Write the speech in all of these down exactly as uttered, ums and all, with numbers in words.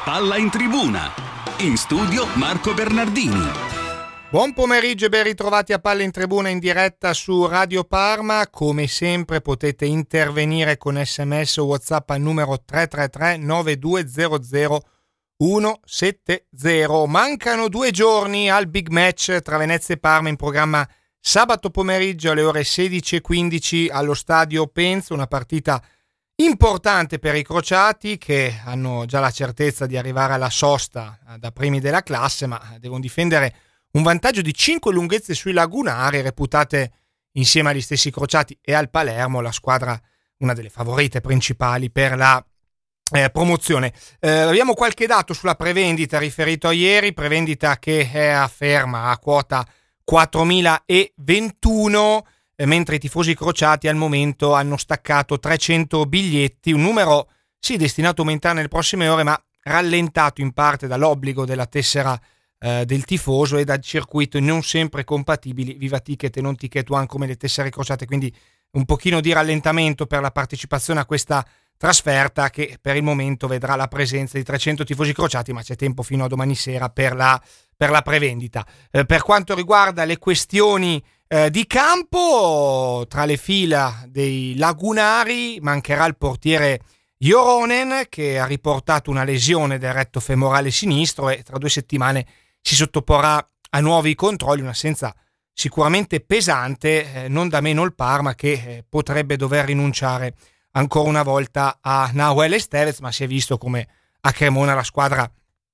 Palla in tribuna. In studio Marco Bernardini. Buon pomeriggio e ben ritrovati a Palla in Tribuna in diretta su Radio Parma. Come sempre potete intervenire con sms o WhatsApp al numero tre tre tre nove due zero zero uno sette zero. Mancano due giorni al big match tra Venezia e Parma in programma sabato pomeriggio alle ore sedici e quindici allo stadio Penzo, una partita importante per i crociati che hanno già la certezza di arrivare alla sosta da primi della classe, ma devono difendere un vantaggio di cinque lunghezze sui lagunari, reputate insieme agli stessi crociati e al Palermo la squadra, una delle favorite principali per la eh, promozione. Eh, abbiamo qualche dato sulla prevendita riferito a ieri, prevendita che è ferma a quota quattromilaventuno, eh, mentre i tifosi crociati al momento hanno staccato trecento biglietti, un numero sì destinato a aumentare nelle prossime ore, ma rallentato in parte dall'obbligo della tessera eh, del tifoso e dal circuito non sempre compatibili, Viva Ticket e non Ticket One come le tessere crociate, quindi un pochino di rallentamento per la partecipazione a questa trasferta che per il momento vedrà la presenza di trecento tifosi crociati, ma c'è tempo fino a domani sera per la, per la prevendita. Eh, per quanto riguarda le questioni eh, di campo, tra le fila dei lagunari mancherà il portiere Joronen, che ha riportato una lesione del retto femorale sinistro e tra due settimane si sottoporrà a nuovi controlli, un'assenza sicuramente pesante, eh, non da meno il Parma che eh, potrebbe dover rinunciare ancora una volta a Nahuel Estevez, ma si è visto come a Cremona la squadra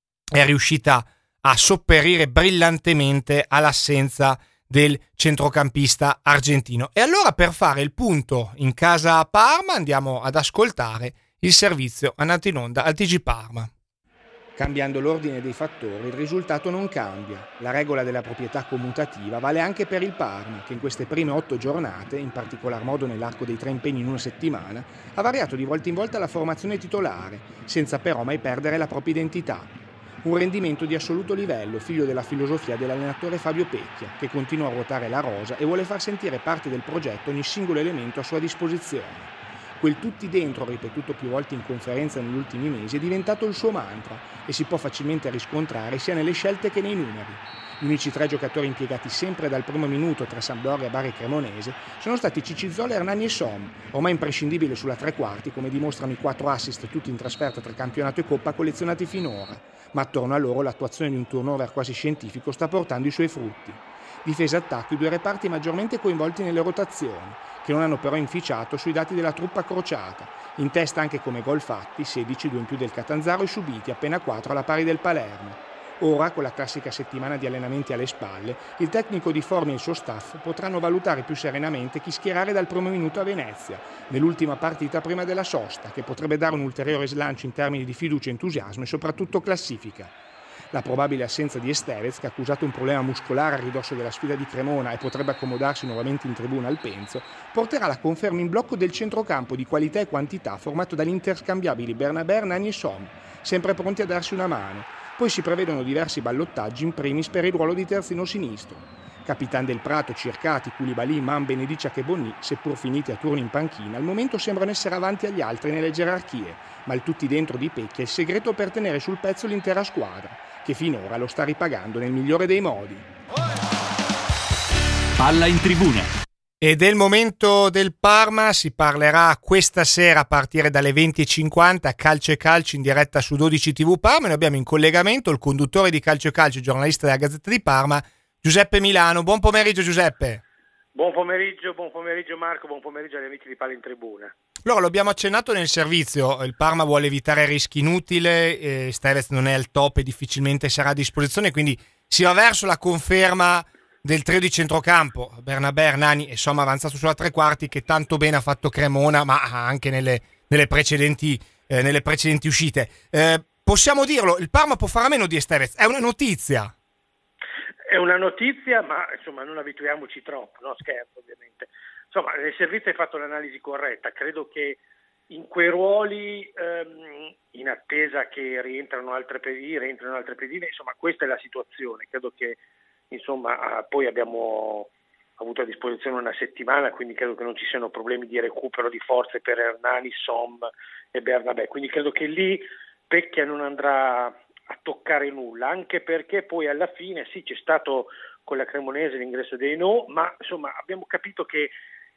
è riuscita a sopperire brillantemente all'assenza del centrocampista argentino. E allora, per fare il punto in casa Parma, andiamo ad ascoltare il servizio andato in onda al T G Parma. Cambiando l'ordine dei fattori, il risultato non cambia. La regola della proprietà commutativa vale anche per il Parma, che in queste prime otto giornate, in particolar modo nell'arco dei tre impegni in una settimana, ha variato di volta in volta la formazione titolare, senza però mai perdere la propria identità. Un rendimento di assoluto livello, figlio della filosofia dell'allenatore Fabio Pecchia, che continua a ruotare la rosa e vuole far sentire parte del progetto ogni singolo elemento a sua disposizione. Quel tutti dentro, ripetuto più volte in conferenza negli ultimi mesi, è diventato il suo mantra e si può facilmente riscontrare sia nelle scelte che nei numeri. Gli unici tre giocatori impiegati sempre dal primo minuto tra Sampdoria, Bari e Cremonese sono stati Ciccizzolo, Hernani e Som, ormai imprescindibile sulla tre quarti, come dimostrano i quattro assist tutti in trasferta tra campionato e coppa collezionati finora, ma attorno a loro l'attuazione di un turnover quasi scientifico sta portando i suoi frutti. Difesa e attacco, i due reparti maggiormente coinvolti nelle rotazioni, che non hanno però inficiato sui dati della truppa crociata, in testa anche come gol fatti, sedici, due in più del Catanzaro, e subiti appena quattro alla pari del Palermo. Ora, con la classica settimana di allenamenti alle spalle, il tecnico di Formi e il suo staff potranno valutare più serenamente chi schierare dal primo minuto a Venezia, nell'ultima partita prima della sosta, che potrebbe dare un ulteriore slancio in termini di fiducia, entusiasmo e soprattutto classifica. La probabile assenza di Estevez, che ha accusato un problema muscolare a ridosso della sfida di Cremona e potrebbe accomodarsi nuovamente in tribuna al Penzo, porterà alla conferma in blocco del centrocampo di qualità e quantità formato dagli interscambiabili Bernabé, Hernani e Som, sempre pronti a darsi una mano. Poi si prevedono diversi ballottaggi, in primis per il ruolo di terzino sinistro. Capitan del Prato, Circati, Koulibaly, Man, Benedicia e Bonni, seppur finiti a turni in panchina, al momento sembrano essere avanti agli altri nelle gerarchie, ma il tutti dentro di Pecchia è il segreto per tenere sul pezzo l'intera squadra, che finora lo sta ripagando nel migliore dei modi. Palla in tribuna. E del momento del Parma si parlerà questa sera a partire dalle venti e cinquanta, Calcio e Calcio in diretta su dodici tivù Parma. Noi abbiamo in collegamento il conduttore di Calcio e Calcio, giornalista della Gazzetta di Parma, Giuseppe Milano. Buon pomeriggio Giuseppe. Buon pomeriggio, buon pomeriggio Marco, buon pomeriggio agli amici di Palla in Tribuna. Allora, lo abbiamo accennato nel servizio, il Parma vuole evitare rischi inutili, eh, Stevez non è al top e difficilmente sarà a disposizione, quindi si va verso la conferma del trio di centrocampo, Bernabé, Hernani e Som avanzato sulla tre quarti, che tanto bene ha fatto Cremona, ma anche nelle, nelle, precedenti, eh, nelle precedenti uscite. Eh, possiamo dirlo, il Parma può fare a meno di Estevez, è una notizia. È una notizia, ma insomma non abituiamoci troppo, no scherzo ovviamente. Insomma, nel servizio hai fatto l'analisi corretta, credo che in quei ruoli, ehm, in attesa che rientrano altre pedine, rientrano altre pedine, insomma questa è la situazione, credo che insomma poi abbiamo avuto a disposizione una settimana, quindi credo che non ci siano problemi di recupero di forze per Hernani, Som e Bernabé, quindi credo che lì Pecchia non andrà a toccare nulla, anche perché poi alla fine sì, c'è stato con la Cremonese l'ingresso dei no, ma insomma abbiamo capito che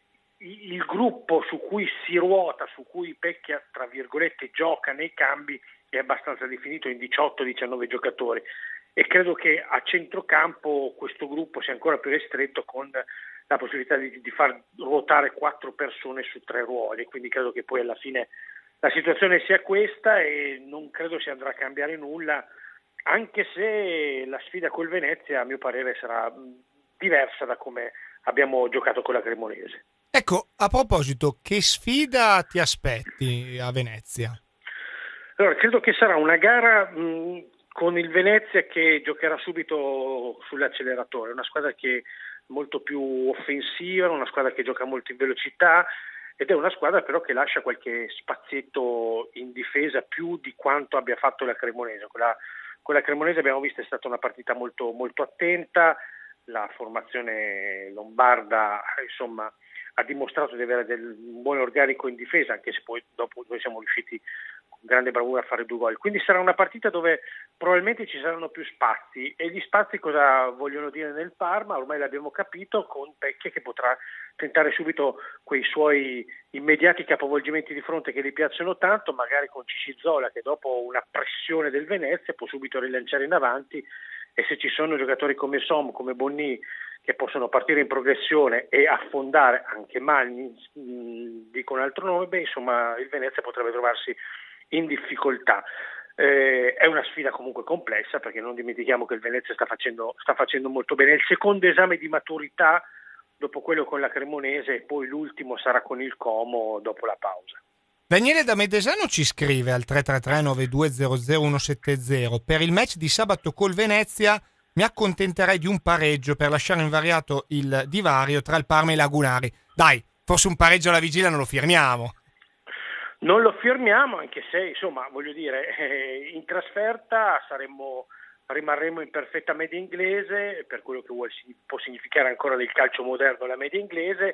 il gruppo su cui si ruota, su cui Pecchia tra virgolette gioca nei cambi è abbastanza definito in diciotto diciannove giocatori, e credo che a centrocampo questo gruppo sia ancora più ristretto, con la possibilità di, di far ruotare quattro persone su tre ruoli, quindi credo che poi alla fine la situazione sia questa e non credo si andrà a cambiare nulla, anche se la sfida col Venezia a mio parere sarà diversa da come abbiamo giocato con la Cremonese. Ecco, a proposito, che sfida ti aspetti a Venezia? Allora, credo che sarà una gara mh, con il Venezia che giocherà subito sull'acceleratore, una squadra che è molto più offensiva, una squadra che gioca molto in velocità, ed è una squadra però che lascia qualche spazietto in difesa più di quanto abbia fatto la Cremonese. Con la, con la Cremonese abbiamo visto è stata una partita molto, molto attenta, la formazione lombarda insomma ha dimostrato di avere del buon organico in difesa, anche se poi dopo noi siamo riusciti con grande bravura a fare due gol. Quindi sarà una partita dove probabilmente ci saranno più spazi, e gli spazi cosa vogliono dire nel Parma ormai l'abbiamo capito, con Pecchia che potrà tentare subito quei suoi immediati capovolgimenti di fronte che gli piacciono tanto, magari con Cicizzola che dopo una pressione del Venezia può subito rilanciare in avanti, e se ci sono giocatori come Som, come Bonni che possono partire in progressione e affondare, anche Magni dico un altro nome, beh insomma il Venezia potrebbe trovarsi in difficoltà. Eh, è una sfida comunque complessa, perché non dimentichiamo che il Venezia sta facendo, sta facendo molto bene. Il secondo esame di maturità dopo quello con la Cremonese, e poi l'ultimo sarà con il Como dopo la pausa. Daniele da Medesano ci scrive al tre tre tre nove due zero zero uno sette zero: per il match di sabato col Venezia mi accontenterei di un pareggio per lasciare invariato il divario tra il Parma e i Lagunari. Dai, forse un pareggio alla vigilia non lo firmiamo. Non lo firmiamo, anche se insomma voglio dire eh, in trasferta saremmo, rimarremo in perfetta media inglese, per quello che vuol, può significare ancora nel calcio moderno la media inglese.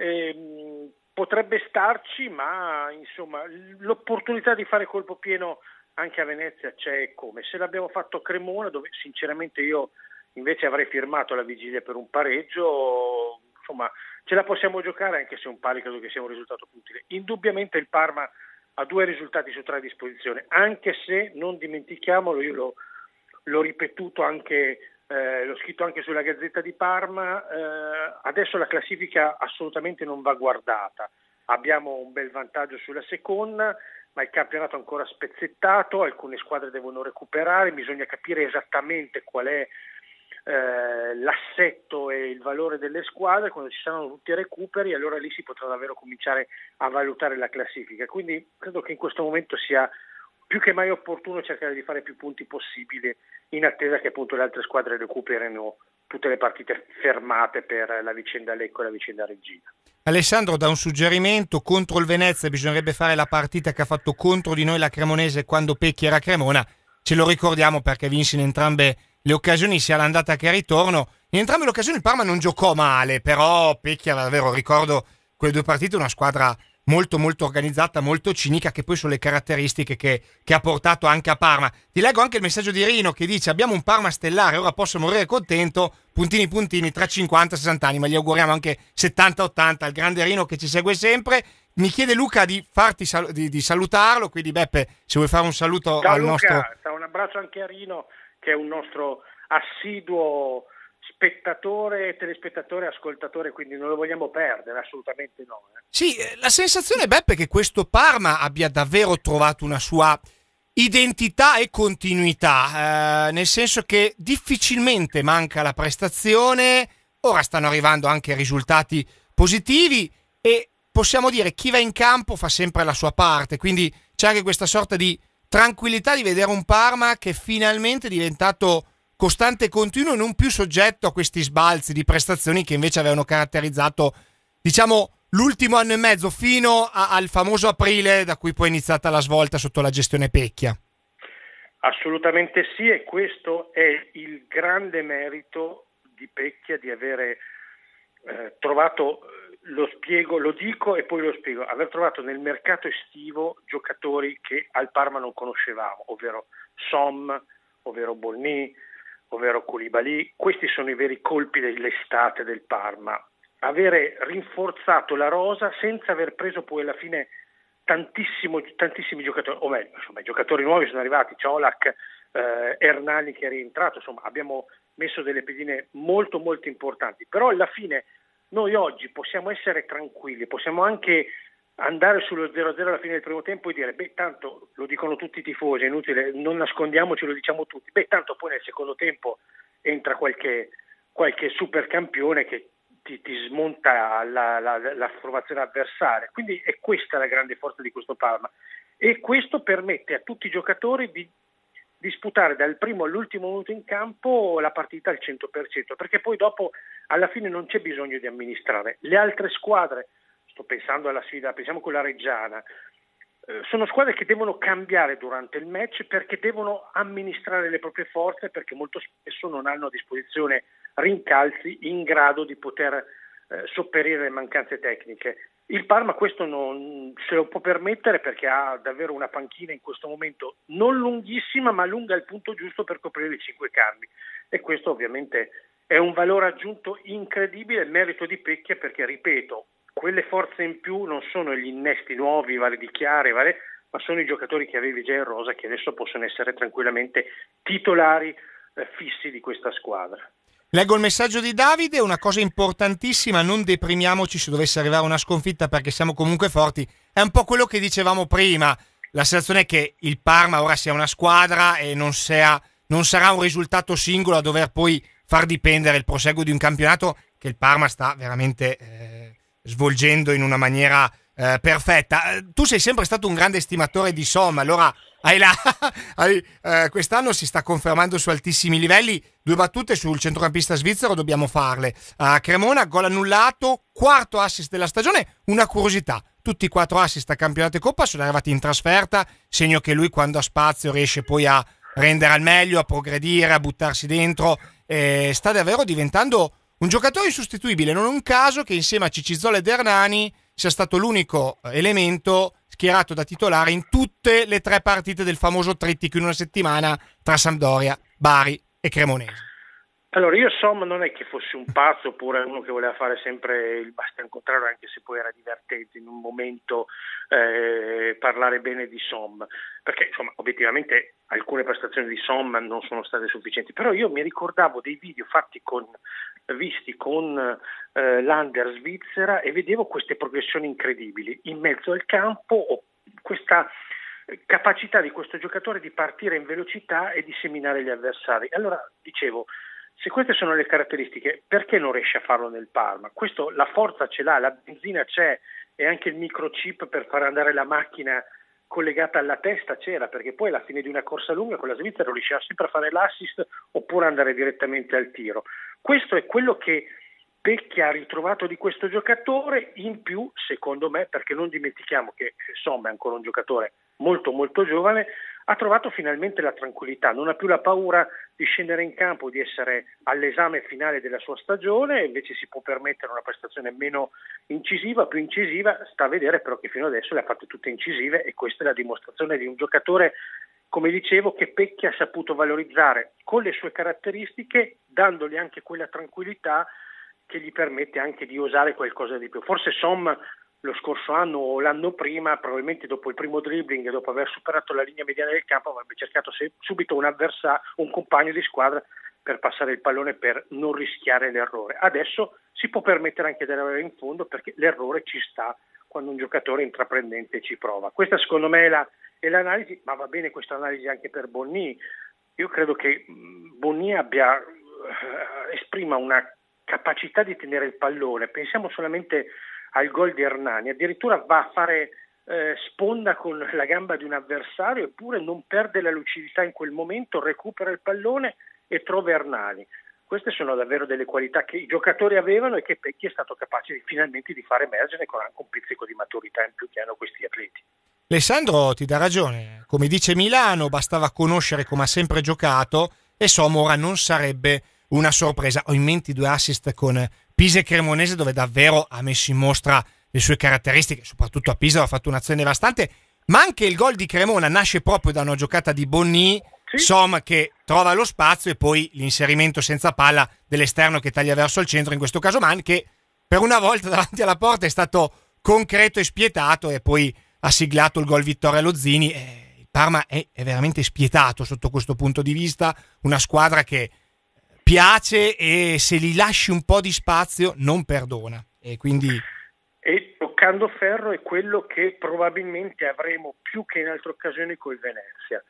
Eh, potrebbe starci, ma insomma l'opportunità di fare colpo pieno anche a Venezia c'è, come se l'abbiamo fatto a Cremona, dove sinceramente io invece avrei firmato la vigilia per un pareggio. Insomma ce la possiamo giocare, anche se un pari credo che sia un risultato utile. Indubbiamente il Parma ha due risultati su tre a disposizione, anche se non dimentichiamolo, io l'ho, l'ho ripetuto anche, eh, l'ho scritto anche sulla Gazzetta di Parma, eh, adesso la classifica assolutamente non va guardata, abbiamo un bel vantaggio sulla seconda, ma il campionato è ancora spezzettato, alcune squadre devono recuperare, bisogna capire esattamente qual è eh, l'assetto e il valore delle squadre. Quando ci saranno tutti i recuperi, allora lì si potrà davvero cominciare a valutare la classifica. Quindi credo che in questo momento sia più che mai opportuno cercare di fare più punti possibili, in attesa che appunto le altre squadre recuperino tutte le partite fermate per la vicenda Lecco e la vicenda Reggina. Alessandro dà un suggerimento: contro il Venezia bisognerebbe fare la partita che ha fatto contro di noi la Cremonese quando Pecchia era a Cremona. Ce lo ricordiamo perché vinse in entrambe le occasioni, sia l'andata che il ritorno. In entrambe le occasioni il Parma non giocò male, però Pecchia, davvero ricordo quelle due partite, una squadra molto molto organizzata, molto cinica, che poi sono le caratteristiche che, che ha portato anche a Parma. Ti leggo anche il messaggio di Rino che dice: abbiamo un Parma stellare, ora posso morire contento, puntini puntini, tra cinquanta e sessanta anni, ma gli auguriamo anche settanta ottanta al grande Rino che ci segue sempre. Mi chiede Luca di farti sal- di, di salutarlo, quindi Beppe, se vuoi fare un saluto Ciao al Luca, nostro... un abbraccio anche a Rino che è un nostro assiduo spettatore, telespettatore, ascoltatore, quindi non lo vogliamo perdere, assolutamente no. Eh. Sì, la sensazione, Beppe, è che questo Parma abbia davvero trovato una sua identità e continuità, eh, nel senso che difficilmente manca la prestazione, ora stanno arrivando anche risultati positivi e possiamo dire chi va in campo fa sempre la sua parte, quindi c'è anche questa sorta di tranquillità di vedere un Parma che finalmente è diventato costante e continuo e non più soggetto a questi sbalzi di prestazioni che invece avevano caratterizzato, diciamo, l'ultimo anno e mezzo fino a, al famoso aprile, da cui poi è iniziata la svolta sotto la gestione Pecchia. Assolutamente sì, e questo è il grande merito di Pecchia, di avere eh, trovato lo spiego, lo dico e poi lo spiego, aver trovato nel mercato estivo giocatori che al Parma non conoscevamo, ovvero Som, ovvero Bonni, ovvero Koulibaly. Questi sono i veri colpi dell'estate del Parma. Avere rinforzato la rosa senza aver preso poi alla fine tantissimo, tantissimi giocatori, o meglio, insomma, i giocatori nuovi sono arrivati, Ciolac, eh, Hernani che è rientrato, insomma abbiamo messo delle pedine molto molto importanti, però alla fine noi oggi possiamo essere tranquilli, possiamo anche andare sullo zero a zero alla fine del primo tempo e dire, beh tanto, lo dicono tutti i tifosi, è inutile, non nascondiamoci, lo diciamo tutti, beh tanto poi nel secondo tempo entra qualche, qualche supercampione che ti, ti smonta la, la, la formazione avversaria, quindi è questa la grande forza di questo Parma e questo permette a tutti i giocatori di disputare dal primo all'ultimo minuto in campo la partita al cento per cento, perché poi dopo alla fine non c'è bisogno di amministrare. Le altre squadre, sto pensando alla sfida, pensiamo con la Reggiana, eh, sono squadre che devono cambiare durante il match perché devono amministrare le proprie forze, perché molto spesso non hanno a disposizione rincalzi in grado di poter eh, sopperire le mancanze tecniche. Il Parma questo non se lo può permettere perché ha davvero una panchina in questo momento non lunghissima ma lunga al punto giusto per coprire i cinque cambi e questo ovviamente è un valore aggiunto incredibile, merito di Pecchia perché ripeto, quelle forze in più non sono gli innesti nuovi, vale di Chiare, vale, ma sono i giocatori che avevi già in rosa che adesso possono essere tranquillamente titolari eh, fissi di questa squadra. Leggo il messaggio di Davide, una cosa importantissima, non deprimiamoci se dovesse arrivare una sconfitta perché siamo comunque forti, è un po' quello che dicevamo prima, la sensazione è che il Parma ora sia una squadra e non, sia, non sarà un risultato singolo a dover poi far dipendere il proseguo di un campionato che il Parma sta veramente eh, svolgendo in una maniera eh, perfetta. Eh, tu sei sempre stato un grande estimatore di Som, allora hai la, hai, eh, quest'anno si sta confermando su altissimi livelli. Due battute sul centrocampista svizzero dobbiamo farle. A Cremona, gol annullato, quarto assist della stagione. Una curiosità, tutti i quattro assist a campionato e coppa sono arrivati in trasferta, segno che lui quando ha spazio riesce poi a rendere al meglio, a progredire, a buttarsi dentro. Eh, sta davvero diventando un giocatore insostituibile, non è un caso che insieme a Cicizzola ed Hernani sia stato l'unico elemento schierato da titolare in tutte le tre partite del famoso trittico in una settimana tra Sampdoria, Bari e Cremonese. Allora io Som non è che fossi un pazzo oppure uno che voleva fare sempre il bastian contrario, anche se poi era divertente in un momento eh, parlare bene di Som, perché insomma obiettivamente alcune prestazioni di Som non sono state sufficienti, però io mi ricordavo dei video fatti con visti con eh, l'Under svizzera e vedevo queste progressioni incredibili in mezzo al campo, o questa capacità di questo giocatore di partire in velocità e di seminare gli avversari. Allora dicevo, se queste sono le caratteristiche, perché non riesce a farlo nel Parma? Questo, la forza ce l'ha, la benzina c'è e anche il microchip per far andare la macchina collegata alla testa c'era, perché poi alla fine di una corsa lunga con la Svizzera riusciva sempre a fare l'assist oppure andare direttamente al tiro. Questo è quello che Pecchia ha ritrovato di questo giocatore, in più secondo me, perché non dimentichiamo che insomma è ancora un giocatore molto molto giovane, ha trovato finalmente la tranquillità, non ha più la paura di scendere in campo, di essere all'esame finale della sua stagione, invece si può permettere una prestazione meno incisiva, più incisiva, sta a vedere però che fino adesso le ha fatte tutte incisive e questa è la dimostrazione di un giocatore, come dicevo, che Pecchia ha saputo valorizzare con le sue caratteristiche, dandogli anche quella tranquillità che gli permette anche di osare qualcosa di più. Forse Som lo scorso anno o l'anno prima, probabilmente dopo il primo dribbling e dopo aver superato la linea mediana del campo, avrebbe cercato subito un avversario, un compagno di squadra per passare il pallone, per non rischiare l'errore. Adesso si può permettere anche di arrivare in fondo perché l'errore ci sta quando un giocatore intraprendente ci prova. Questa secondo me è, la, è l'analisi, ma va bene questa analisi anche per Bonni. Io credo che Bonni abbia eh, esprima una capacità di tenere il pallone. Pensiamo solamente al gol di Hernani, addirittura va a fare eh, sponda con la gamba di un avversario eppure non perde la lucidità in quel momento, recupera il pallone e trova Hernani. Queste sono davvero delle qualità che i giocatori avevano e che Pecchia è stato capace di, finalmente di far emergere con anche un pizzico di maturità in più che hanno questi atleti. Alessandro ti dà ragione, come dice Milano bastava conoscere come ha sempre giocato e Som ora non sarebbe una sorpresa. Ho in mente i due assist con Pisa e Cremonese, dove davvero ha messo in mostra le sue caratteristiche, soprattutto a Pisa ha fatto un'azione devastante, ma anche il gol di Cremona nasce proprio da una giocata di Bonny, sì. Som che trova lo spazio e poi l'inserimento senza palla dell'esterno che taglia verso il centro, in questo caso Man, che per una volta davanti alla porta è stato concreto e spietato e poi ha siglato il gol vittoria allo Zini. E il Parma è, è veramente spietato sotto questo punto di vista, una squadra che piace e se gli lasci un po' di spazio non perdona, e quindi... E toccando ferro è quello che probabilmente avremo più che in altre occasioni col Venezia.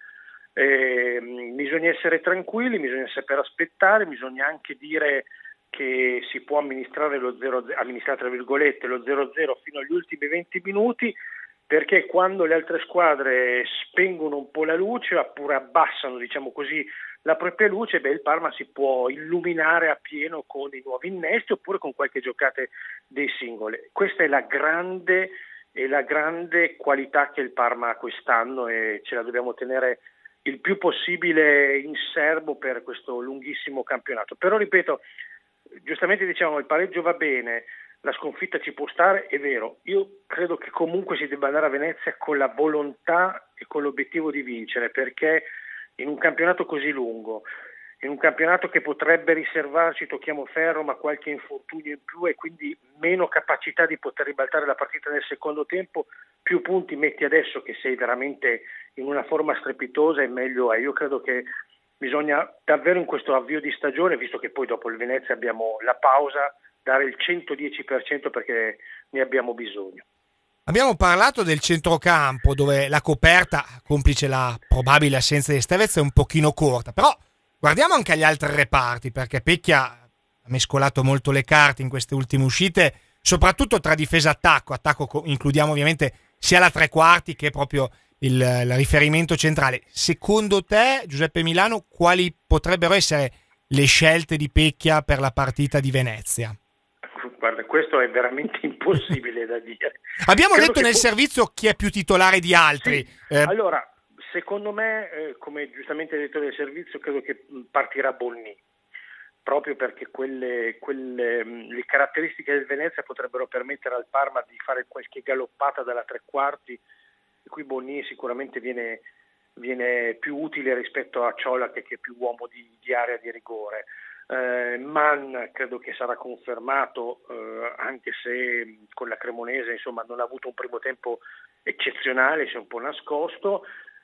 Eh, bisogna essere tranquilli, bisogna saper aspettare, bisogna anche dire che si può amministrare lo zero zero, amministrare tra virgolette lo zero zero fino agli ultimi venti minuti, perché quando le altre squadre spengono un po' la luce oppure abbassano, diciamo così, la propria luce, beh, il Parma si può illuminare a pieno con i nuovi innesti oppure con qualche giocata dei singoli. Questa è la grande e la grande qualità che il Parma ha quest'anno e ce la dobbiamo tenere il più possibile in serbo per questo lunghissimo campionato. Però ripeto, giustamente diciamo il pareggio va bene, la sconfitta ci può stare, è vero. Io credo che comunque si debba andare a Venezia con la volontà e con l'obiettivo di vincere, perché in un campionato così lungo, in un campionato che potrebbe riservarci, tocchiamo ferro, ma qualche infortunio in più e quindi meno capacità di poter ribaltare la partita nel secondo tempo, più punti metti adesso che sei veramente in una forma strepitosa e meglio è. Io credo che bisogna davvero in questo avvio di stagione, visto che poi dopo il Venezia abbiamo la pausa, dare il centodieci per cento perché ne abbiamo bisogno. Abbiamo parlato del centrocampo dove la coperta, complice la probabile assenza di Estevez, è un pochino corta, però guardiamo anche agli altri reparti, perché Pecchia ha mescolato molto le carte in queste ultime uscite, soprattutto tra difesa e attacco. Attacco includiamo ovviamente sia la tre quarti che proprio il, il riferimento centrale. Secondo te, Giuseppe Milano, quali potrebbero essere le scelte di Pecchia per la partita di Venezia? Guarda, questo è veramente impossibile da dire. Abbiamo Credo detto nel fu... servizio chi è più titolare di altri. Sì. Eh... Allora, secondo me, eh, come giustamente hai detto nel servizio, credo che partirà Bonny, proprio perché quelle, quelle le caratteristiche del Venezia potrebbero permettere al Parma di fare qualche galoppata dalla tre quarti, e qui Bonny sicuramente viene, viene più utile rispetto a Ciola che, che è più uomo di, di area di rigore. Eh, Man credo che sarà confermato, eh, anche se con la Cremonese insomma non ha avuto un primo tempo eccezionale, si è un po' nascosto.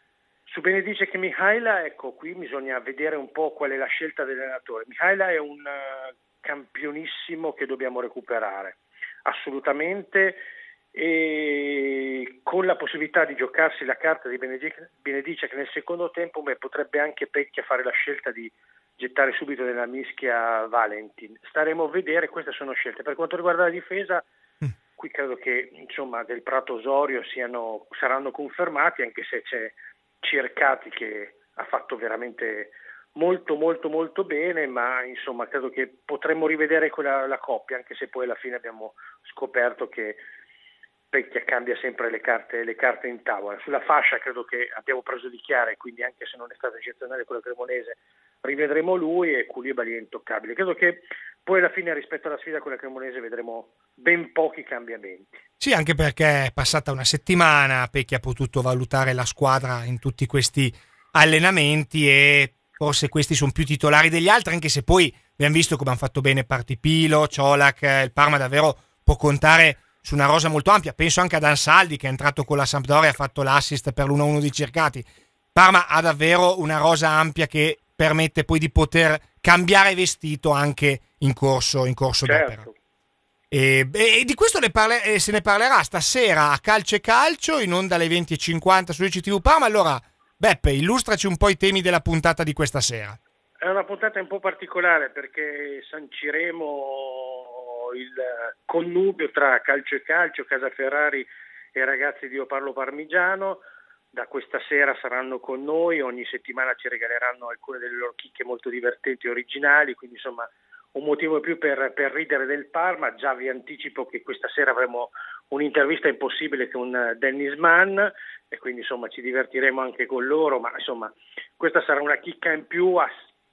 Su Benedice che Mihaila, ecco, qui bisogna vedere un po' qual è la scelta dell'allenatore. Mihaila è un uh, campionissimo che dobbiamo recuperare assolutamente, e con la possibilità di giocarsi la carta di Benedice, Benedice che nel secondo tempo beh, potrebbe anche Pecchia fare la scelta di gettare subito nella mischia Valentin. Staremo a vedere, queste sono scelte. Per quanto riguarda la difesa, mm. qui credo che insomma Del Prato, Osorio siano, saranno confermati, anche se c'è Cercati che ha fatto veramente molto molto molto bene, ma insomma credo che potremmo rivedere quella la coppia, anche se poi alla fine abbiamo scoperto che Pecchia cambia sempre le carte, le carte in tavola. Sulla fascia credo che abbiamo preso di chiare, quindi anche se non è stato eccezionale quello cremonese, rivedremo lui, e Koulibaly è intoccabile. Credo che poi alla fine rispetto alla sfida con la Cremonese vedremo ben pochi cambiamenti. Sì, anche perché è passata una settimana, Pecchia ha potuto valutare la squadra in tutti questi allenamenti e forse questi sono più titolari degli altri, anche se poi abbiamo visto come hanno fatto bene Partipilo, Ciolac, il Parma davvero può contare su una rosa molto ampia. Penso anche ad Ansaldi che è entrato con la Sampdoria e ha fatto l'assist per l'uno a uno di Cercati. Parma ha davvero una rosa ampia che permette poi di poter cambiare vestito anche in corso, in corso certo. d'opera. E, e di questo ne parle, eh, se ne parlerà stasera a Calcio e Calcio, in onda alle venti e cinquanta su I C T V Parma. Allora, Beppe, illustraci un po' i temi della puntata di questa sera. È una puntata un po' particolare perché sanciremo il connubio tra Calcio e Calcio, Casa Ferrari e ragazzi di Io Parlo Parmigiano. Da questa sera saranno con noi, ogni settimana ci regaleranno alcune delle loro chicche molto divertenti e originali, quindi insomma un motivo in più per, per ridere del Parma. Già vi anticipo che questa sera avremo un'intervista impossibile con Dennis Mann e quindi insomma ci divertiremo anche con loro, ma insomma questa sarà una chicca in più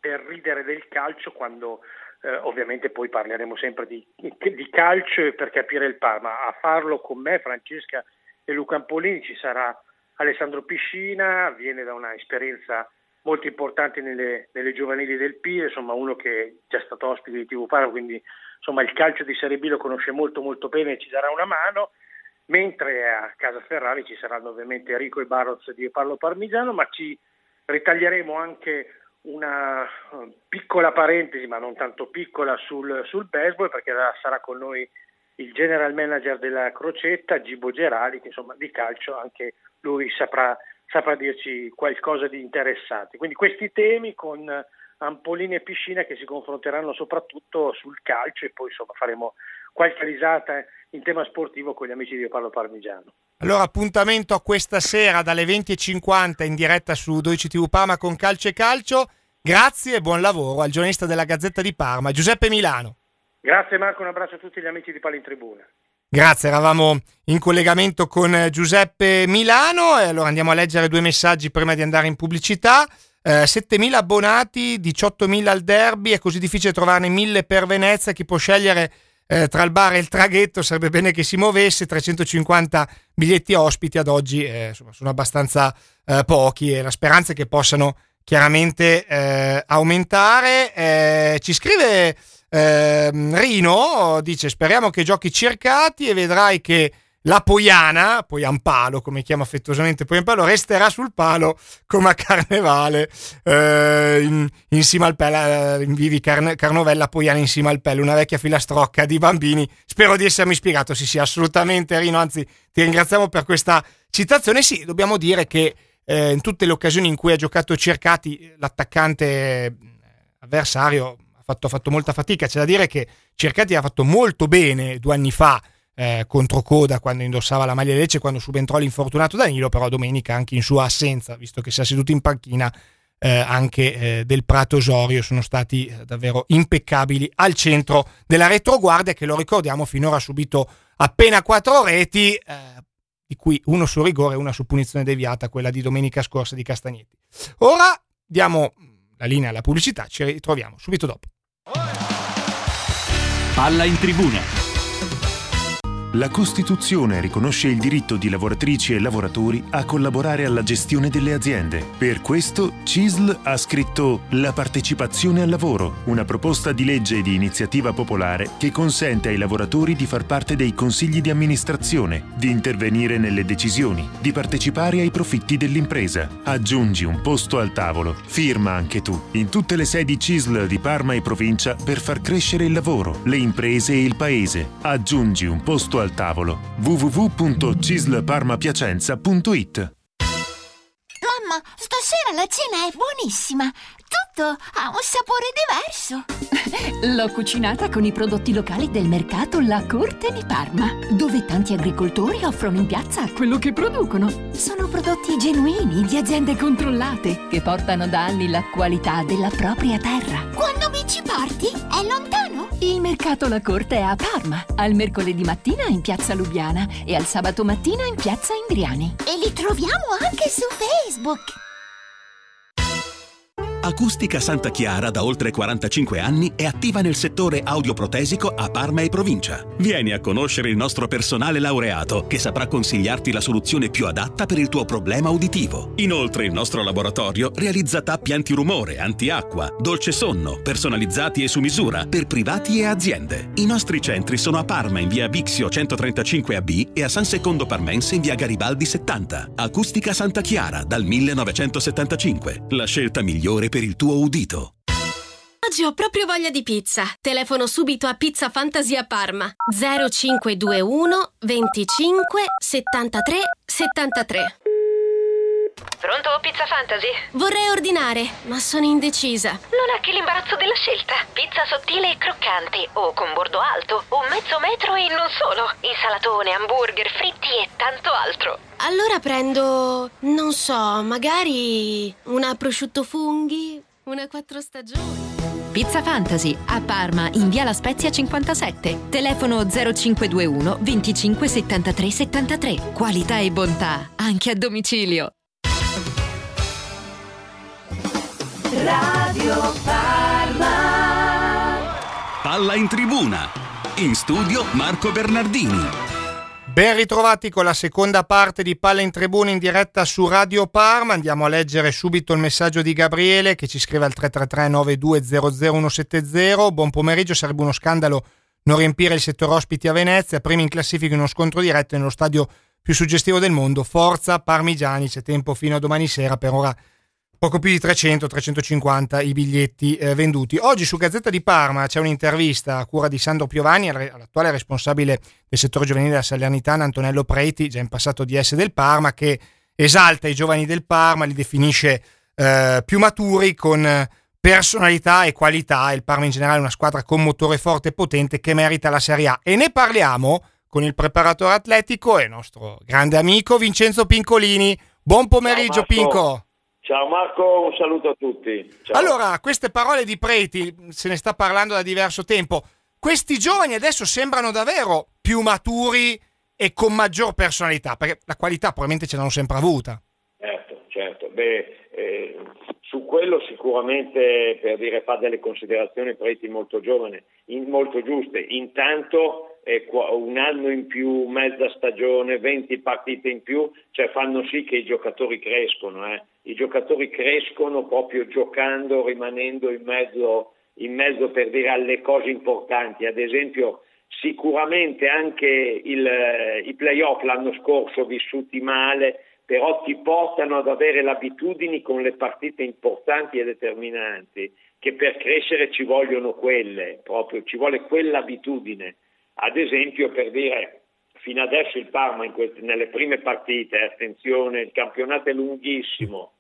per ridere del calcio quando eh, ovviamente poi parleremo sempre di, di calcio e per capire il Parma. A farlo con me, Francesca e Luca Ampolini, ci sarà Alessandro Piscina, viene da una esperienza molto importante nelle, nelle giovanili del P I E, insomma uno che è già stato ospite di T V Parma, quindi insomma il calcio di Serie B lo conosce molto molto bene e ci darà una mano, mentre a casa Ferrari ci saranno ovviamente Enrico e Barroz di Parlo Parmigiano, ma ci ritaglieremo anche una piccola parentesi, ma non tanto piccola, sul, sul baseball, perché sarà con noi il general manager della Crocetta, Gibo Gerali, che insomma di calcio anche lui saprà, saprà dirci qualcosa di interessante. Quindi questi temi con Ampolini e Piscina che si confronteranno soprattutto sul calcio, e poi insomma faremo qualche risata in tema sportivo con gli amici di Io Parlo Parmigiano. Allora, appuntamento a questa sera dalle venti e cinquanta in diretta su dodici tivù Parma con Calcio e Calcio. Grazie e buon lavoro al giornalista della Gazzetta di Parma, Giuseppe Milano. Grazie Marco, un abbraccio a tutti gli amici di Palla in Tribuna. Grazie, eravamo in collegamento con Giuseppe Milano e allora andiamo a leggere due messaggi prima di andare in pubblicità. Eh, settemila abbonati, diciottomila al derby, è così difficile trovarne mille per Venezia, chi può scegliere eh, tra il bar e il traghetto, sarebbe bene che si muovesse, trecentocinquanta biglietti ospiti ad oggi eh, insomma, sono abbastanza eh, pochi e la speranza è che possano chiaramente eh, aumentare. Eh, ci scrive eh, Rino, dice speriamo che giochi Cercati e vedrai che la Poiana, Poianpalo come chiama affettuosamente Poianpalo, resterà sul palo come a Carnevale, eh, in, insieme al pelo, in vivi Carne, Carnovella Poiana insieme al pelo, una vecchia filastrocca di bambini. Spero di essermi spiegato. Sì sì, assolutamente Rino, anzi ti ringraziamo per questa citazione. Sì, dobbiamo dire che eh, in tutte le occasioni in cui ha giocato Cercati l'attaccante avversario ha fatto, ha fatto molta fatica. C'è da dire che Cercati ha fatto molto bene due anni fa Eh, contro Coda quando indossava la maglia Lecce, quando subentrò l'infortunato Danilo, però domenica anche in sua assenza, visto che si è seduto in panchina, eh, anche eh, Del Prato Osorio sono stati eh, davvero impeccabili al centro della retroguardia, che lo ricordiamo finora ha subito appena quattro reti, eh, di cui uno su rigore e una su punizione deviata, quella di domenica scorsa di Castagnetti. Ora diamo la linea alla pubblicità, ci ritroviamo subito dopo. Palla in Tribuna. La Costituzione riconosce il diritto di lavoratrici e lavoratori a collaborare alla gestione delle aziende. Per questo C I S L ha scritto La partecipazione al lavoro, una proposta di legge di iniziativa popolare che consente ai lavoratori di far parte dei consigli di amministrazione, di intervenire nelle decisioni, di partecipare ai profitti dell'impresa. Aggiungi un posto al tavolo. Firma anche tu. In tutte le sedi C I S L di Parma e provincia per far crescere il lavoro, le imprese e il paese. Aggiungi un posto al tavolo. w w w punto cislparmapiacenza punto it. Mamma, stasera la cena è buonissima. Tutto ha un sapore diverso. L'ho cucinata con i prodotti locali del mercato La Corte di Parma, dove tanti agricoltori offrono in piazza quello che producono. Sono prodotti genuini di aziende controllate che portano da anni la qualità della propria terra. Quando mi ci porti? È lontano? Il mercato La Corte è a Parma, al mercoledì mattina in piazza Lubiana e al sabato mattina in piazza Indriani. E li troviamo anche su Facebook. Acustica Santa Chiara da oltre quarantacinque anni è attiva nel settore audioprotesico a Parma e provincia. Vieni a conoscere il nostro personale laureato che saprà consigliarti la soluzione più adatta per il tuo problema uditivo. Inoltre il nostro laboratorio realizza tappi antirumore, antiacqua, dolce sonno, personalizzati e su misura per privati e aziende. I nostri centri sono a Parma in via Bixio centotrentacinque A B e a San Secondo Parmense in via Garibaldi settanta. Acustica Santa Chiara dal millenovecentosettantacinque. La scelta migliore per il tuo udito. Oggi ho proprio voglia di pizza. Telefono subito a Pizza Fantasia Parma. zero cinque due uno venticinque settantatré settantatré. Pronto, Pizza Fantasy? Vorrei ordinare, ma sono indecisa. Non ha che l'imbarazzo della scelta. Pizza sottile e croccante, o con bordo alto, o mezzo metro e non solo. Insalatone, hamburger, fritti e tanto altro. Allora prendo, non so, magari una prosciutto funghi, una quattro stagioni. Pizza Fantasy a Parma in via La Spezia cinquantasette. Telefono zero cinque due uno venticinque settantatré settantatré. Qualità e bontà anche a domicilio. Radio Radio Parma. Palla in tribuna. In studio Marco Bernardini. Ben ritrovati con la seconda parte di Palla in Tribuna in diretta su Radio Parma. Andiamo a leggere subito il messaggio di Gabriele che ci scrive al tre tre tre nove due zero zero uno sette zero. Buon pomeriggio, sarebbe uno scandalo non riempire il settore ospiti a Venezia, primi in classifica in uno scontro diretto nello stadio più suggestivo del mondo. Forza Parmigiani, c'è tempo fino a domani sera, per ora poco più di trecento trecentocinquanta i biglietti eh, venduti. Oggi su Gazzetta di Parma c'è un'intervista a cura di Sandro Piovani all'attuale responsabile del settore giovanile della Salernitana, Antonello Preti, già in passato D S del Parma, che esalta i giovani del Parma, li definisce eh, più maturi, con personalità e qualità. Il Parma in generale è una squadra con motore forte e potente che merita la Serie A, e ne parliamo con il preparatore atletico e nostro grande amico Vincenzo Pincolini. Buon pomeriggio. Ciao, Pinco. Ciao Marco, un saluto a tutti. Ciao. Allora, queste parole di Preti, se ne sta parlando da diverso tempo. Questi giovani adesso sembrano davvero più maturi e con maggior personalità, perché la qualità probabilmente ce l'hanno sempre avuta. Certo, certo. Beh, eh, su quello sicuramente, per dire, fa delle considerazioni Preti molto giovane, in, molto giuste. Intanto eh, un anno in più, mezza stagione, venti partite in più, cioè fanno sì che i giocatori crescono, eh. I giocatori crescono proprio giocando, rimanendo in mezzo, in mezzo per dire alle cose importanti. Ad esempio, sicuramente anche il, i play-off l'anno scorso vissuti male, però ti portano ad avere le abitudini con le partite importanti e determinanti, che per crescere ci vogliono quelle, proprio ci vuole quell'abitudine. Ad esempio, per dire, fino adesso il Parma in queste, nelle prime partite, attenzione, il campionato è lunghissimo,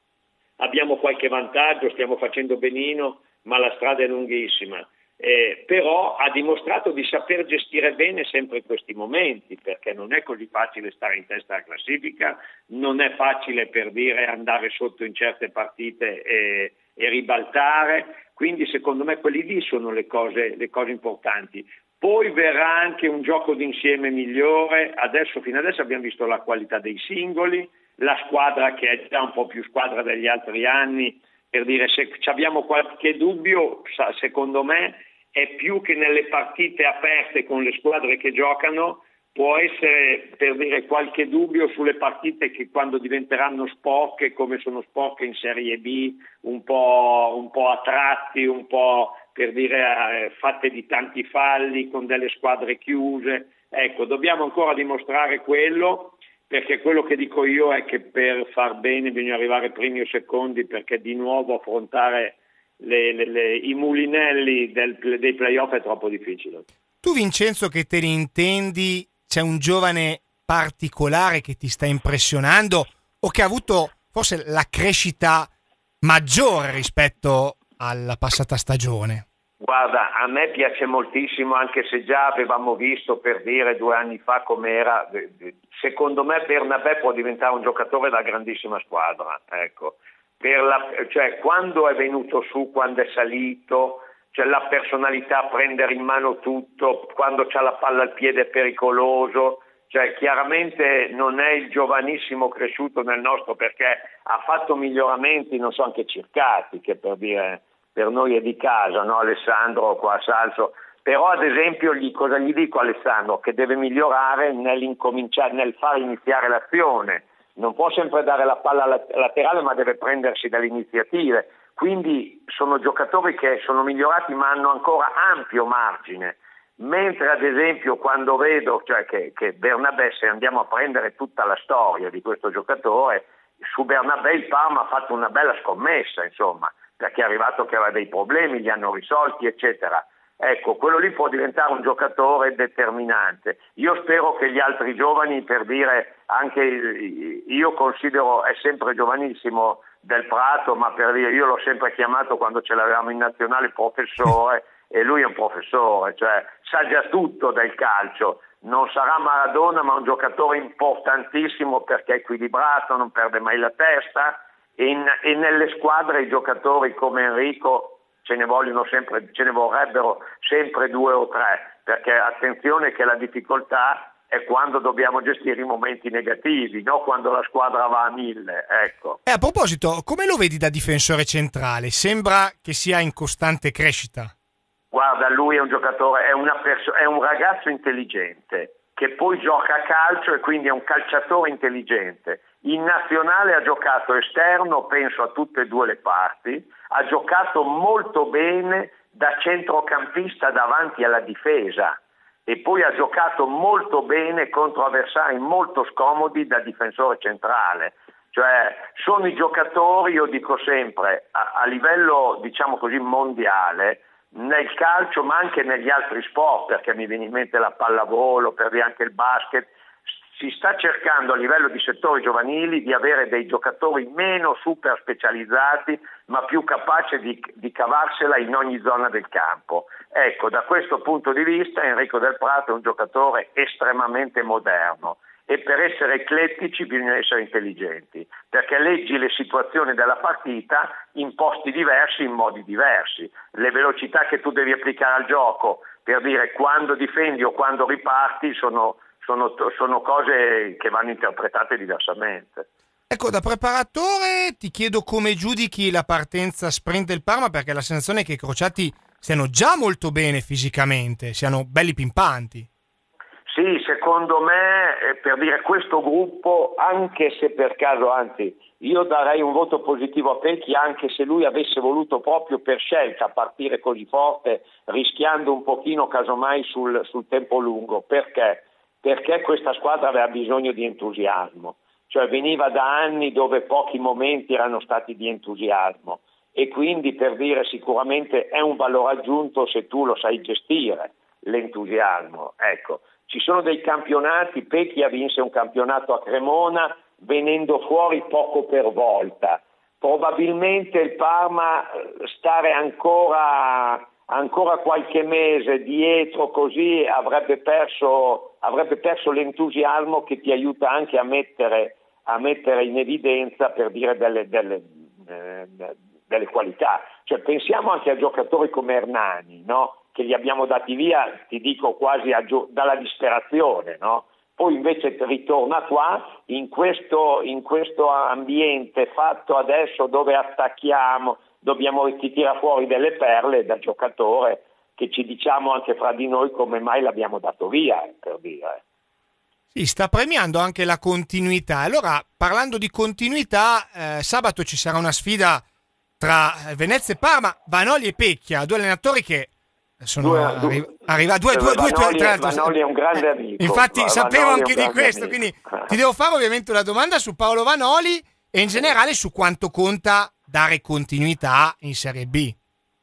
abbiamo qualche vantaggio, stiamo facendo benino, ma la strada è lunghissima. Eh, però ha dimostrato di saper gestire bene sempre questi momenti, perché non è così facile stare in testa alla classifica, non è facile, per dire, andare sotto in certe partite e, e ribaltare, quindi secondo me quelli lì sono le cose, le cose importanti. Poi verrà anche un gioco d'insieme migliore. Adesso, fino adesso abbiamo visto la qualità dei singoli, la squadra che è già un po' più squadra degli altri anni, per dire, se abbiamo qualche dubbio, secondo me è più che nelle partite aperte con le squadre che giocano, può essere, per dire, qualche dubbio sulle partite che quando diventeranno sporche, come sono sporche in Serie B, un po', un po' a tratti, un po', per dire, eh, fatte di tanti falli, con delle squadre chiuse. Ecco, dobbiamo ancora dimostrare quello, perché quello che dico io è che per far bene bisogna arrivare primi o secondi, perché di nuovo affrontare le, le, le, i mulinelli del, dei playoff è troppo difficile. Tu, Vincenzo, che te ne intendi, c'è un giovane particolare che ti sta impressionando o che ha avuto forse la crescita maggiore rispetto alla passata stagione? Guarda, a me piace moltissimo, anche se già avevamo visto, per dire, due anni fa com'era. Secondo me Bernabé può diventare un giocatore da grandissima squadra, ecco. Per la, cioè, quando è venuto su, quando è salito, cioè la personalità, prendere in mano tutto, quando c'ha la palla al piede è pericoloso, cioè chiaramente non è il giovanissimo cresciuto nel nostro, perché ha fatto miglioramenti, non so, anche Circati, che per dire per noi è di casa, no? Alessandro qua a Salso, però ad esempio gli, cosa gli dico a Alessandro? Che deve migliorare nell'incominciare, nel far iniziare l'azione, non può sempre dare la palla laterale, ma deve prendersi dalle iniziative. Quindi sono giocatori che sono migliorati ma hanno ancora ampio margine, mentre ad esempio quando vedo, cioè che, che Bernabé, se andiamo a prendere tutta la storia di questo giocatore, su Bernabé il Parma ha fatto una bella scommessa, insomma, perché è arrivato che aveva dei problemi, li hanno risolti, eccetera. Ecco, quello lì può diventare un giocatore determinante. Io spero che gli altri giovani, per dire, anche io considero, è sempre giovanissimo Del Prato, ma per dire, io l'ho sempre chiamato quando ce l'avevamo in nazionale professore, e lui è un professore, cioè sa già tutto del calcio. Non sarà Maradona, ma un giocatore importantissimo, perché è equilibrato, non perde mai la testa, e, in, e nelle squadre i giocatori come Enrico ce ne vogliono sempre, ce ne vorrebbero sempre due o tre, perché attenzione che la difficoltà è quando dobbiamo gestire i momenti negativi, no quando la squadra va a mille, ecco. E a proposito, come lo vedi da difensore centrale? Sembra che sia in costante crescita. Guarda, lui è un giocatore, è, una perso- è un ragazzo intelligente, che poi gioca a calcio e quindi è un calciatore intelligente. In nazionale ha giocato esterno, penso a tutte e due le parti, ha giocato molto bene da centrocampista davanti alla difesa e poi ha giocato molto bene contro avversari molto scomodi da difensore centrale. Cioè sono i giocatori, io dico sempre, a, a livello diciamo così mondiale, nel calcio ma anche negli altri sport, perché mi viene in mente la pallavolo, per dire anche il basket, si sta cercando a livello di settori giovanili di avere dei giocatori meno super specializzati ma più capaci di, di cavarsela in ogni zona del campo. Ecco, da questo punto di vista Enrico Del Prato è un giocatore estremamente moderno e per essere eclettici bisogna essere intelligenti, perché leggi le situazioni della partita in posti diversi, in modi diversi. Le velocità che tu devi applicare al gioco per dire quando difendi o quando riparti sono Sono, sono cose che vanno interpretate diversamente. Ecco, da preparatore ti chiedo come giudichi la partenza sprint del Parma, perché la sensazione è che i crociati stiano già molto bene fisicamente, siano belli pimpanti. Sì, secondo me, eh, per dire questo gruppo, anche se per caso, anzi, io darei un voto positivo a Pecchi anche se lui avesse voluto proprio per scelta partire così forte, rischiando un pochino casomai sul, sul tempo lungo. Perché? Perché questa squadra aveva bisogno di entusiasmo, cioè veniva da anni dove pochi momenti erano stati di entusiasmo e quindi per dire sicuramente è un valore aggiunto se tu lo sai gestire, l'entusiasmo. Ecco, ci sono dei campionati, Pecchia vinse un campionato a Cremona venendo fuori poco per volta, probabilmente il Parma stare ancora... ancora qualche mese dietro così avrebbe perso, avrebbe perso l'entusiasmo che ti aiuta anche a mettere, a mettere in evidenza per dire delle, delle, eh, delle qualità. Cioè pensiamo anche a giocatori come Hernani, no? Che li abbiamo dati via, ti dico quasi a gio- dalla disperazione, no? Poi invece ritorna qua in questo, in questo ambiente fatto adesso dove attacchiamo, dobbiamo ti tira fuori delle perle da giocatore che ci diciamo anche fra di noi come mai l'abbiamo dato via, per dire. Sì, sta premiando anche la continuità. Allora, parlando di continuità, eh, sabato ci sarà una sfida tra Venezia e Parma, Vanoli e Pecchia, due allenatori che sono due, arri- arrivati due, due, due, Vanoli, tra l'altro. Vanoli è un grande amico. Infatti Vanoli sapevo anche di questo, amico. quindi ti devo fare ovviamente una domanda su Paolo Vanoli e in generale su quanto conta dare continuità in Serie B.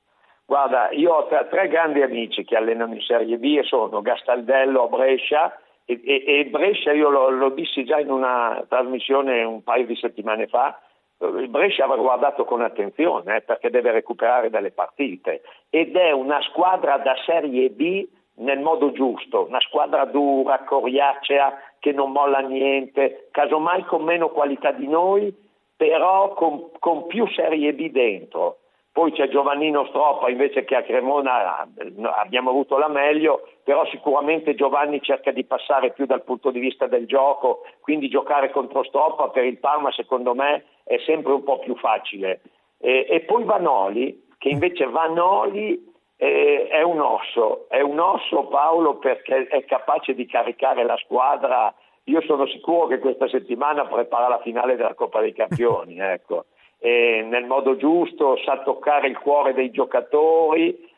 Guarda, io ho tre, tre grandi amici che allenano in Serie B e sono Gastaldello a Brescia e, e, e Brescia io lo, lo dissi già in una trasmissione un paio di settimane fa. Il Brescia va guardato con attenzione eh, perché deve recuperare dalle partite ed è una squadra da Serie B nel modo giusto, una squadra dura, coriacea, che non molla niente, casomai con meno qualità di noi, però con, con più Serie B dentro. Poi c'è Giovannino Stroppa invece che a Cremona abbiamo avuto la meglio, però sicuramente Giovanni cerca di passare più dal punto di vista del gioco, quindi giocare contro Stroppa per il Parma secondo me è sempre un po' più facile. E, e poi Vanoli, che invece Vanoli eh, è un osso, è un osso Paolo perché è capace di caricare la squadra. Io sono sicuro che questa settimana prepara la finale della Coppa dei Campioni, ecco. E nel modo giusto, sa toccare il cuore dei giocatori,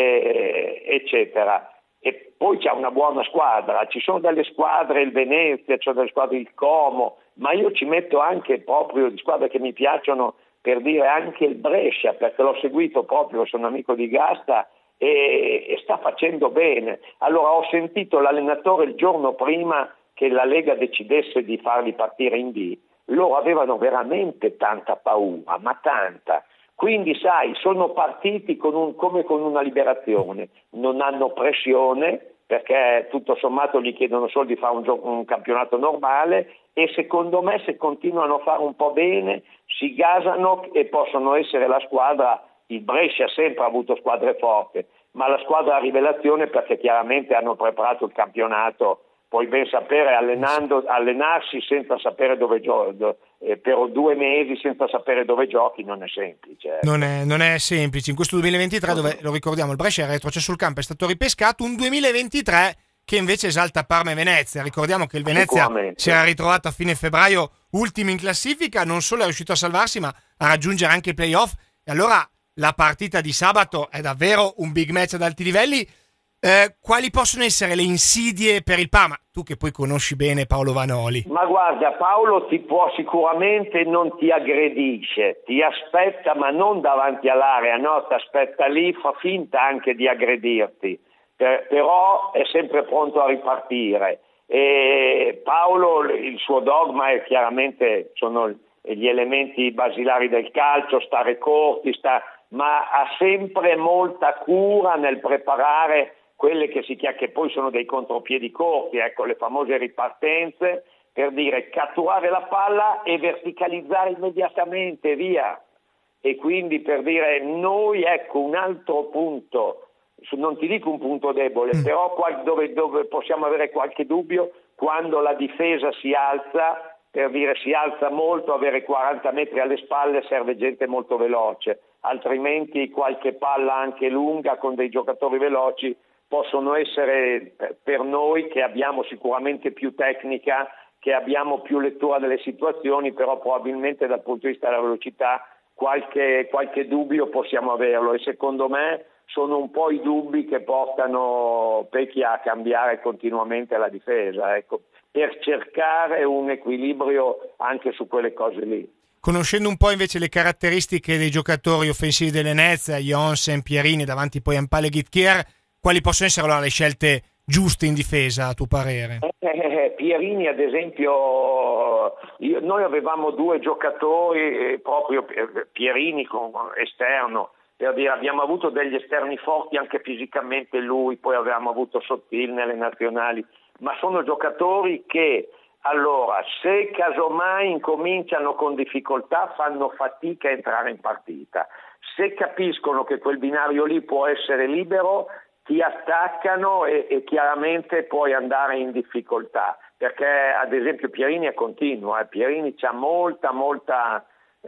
eh, eccetera. E poi c'è una buona squadra, ci sono delle squadre, il Venezia, ci sono delle squadre, il Como, ma io ci metto anche proprio di squadre che mi piacciono, per dire anche il Brescia, perché l'ho seguito proprio, sono amico di Gasta e, e sta facendo bene. Allora ho sentito l'allenatore il giorno prima che la Lega decidesse di farli partire in B, loro avevano veramente tanta paura, ma tanta. Quindi sai, sono partiti con un, come con una liberazione, non hanno pressione perché tutto sommato gli chiedono solo di fare un, gioco, un campionato normale e secondo me se continuano a fare un po' bene si gasano e possono essere la squadra. Il Brescia ha sempre avuto squadre forti, ma la squadra a rivelazione perché chiaramente hanno preparato il campionato puoi ben sapere, allenando, allenarsi senza sapere dove giochi, eh, per due mesi senza sapere dove giochi non è semplice. Non è, non è semplice. In questo duemilaventitré, dove lo ricordiamo, il Brescia è retrocesso sul campo, è stato ripescato, un duemilaventitré che invece esalta Parma e Venezia. Ricordiamo che il Venezia si era ritrovato a fine febbraio ultimo in classifica, non solo è riuscito a salvarsi, ma a raggiungere anche i playoff. E allora la partita di sabato è davvero un big match ad alti livelli. Eh, quali possono essere le insidie per il Parma? Tu che poi conosci bene Paolo Vanoli. Ma guarda, Paolo ti può sicuramente, non ti aggredisce, ti aspetta ma non davanti all'area, no, ti aspetta lì, fa finta anche di aggredirti, per, però è sempre pronto a ripartire. E Paolo, il suo dogma è chiaramente, sono gli elementi basilari del calcio, stare corti, sta, ma ha sempre molta cura nel preparare quelle che si chiama, che poi sono dei contropiedi corti, ecco, le famose ripartenze, per dire catturare la palla e verticalizzare immediatamente, via. E quindi per dire noi, ecco, un altro punto, non ti dico un punto debole, mm. però dove, dove possiamo avere qualche dubbio, quando la difesa si alza, per dire si alza molto, avere quaranta metri alle spalle serve gente molto veloce, altrimenti qualche palla anche lunga con dei giocatori veloci possono essere per noi, che abbiamo sicuramente più tecnica, che abbiamo più lettura delle situazioni, però probabilmente dal punto di vista della velocità qualche, qualche dubbio possiamo averlo, e secondo me sono un po' i dubbi che portano Pecchi a cambiare continuamente la difesa, ecco, per cercare un equilibrio anche su quelle cose lì. Conoscendo un po' invece le caratteristiche dei giocatori offensivi del Venezia, Jonsen, Pierini, davanti poi Ampale e Ghitkier, quali possono essere allora le scelte giuste in difesa, a tuo parere? Eh, eh, Pierini, ad esempio, io, noi avevamo due giocatori, eh, proprio Pierini con esterno, per dire, abbiamo avuto degli esterni forti anche fisicamente lui, poi avevamo avuto Sottil nelle nazionali, ma sono giocatori che, allora, se casomai incominciano con difficoltà, fanno fatica a entrare in partita. Se capiscono che quel binario lì può essere libero, ti attaccano e, e chiaramente puoi andare in difficoltà, perché ad esempio Pierini è continuo, eh. Pierini c'ha molta molta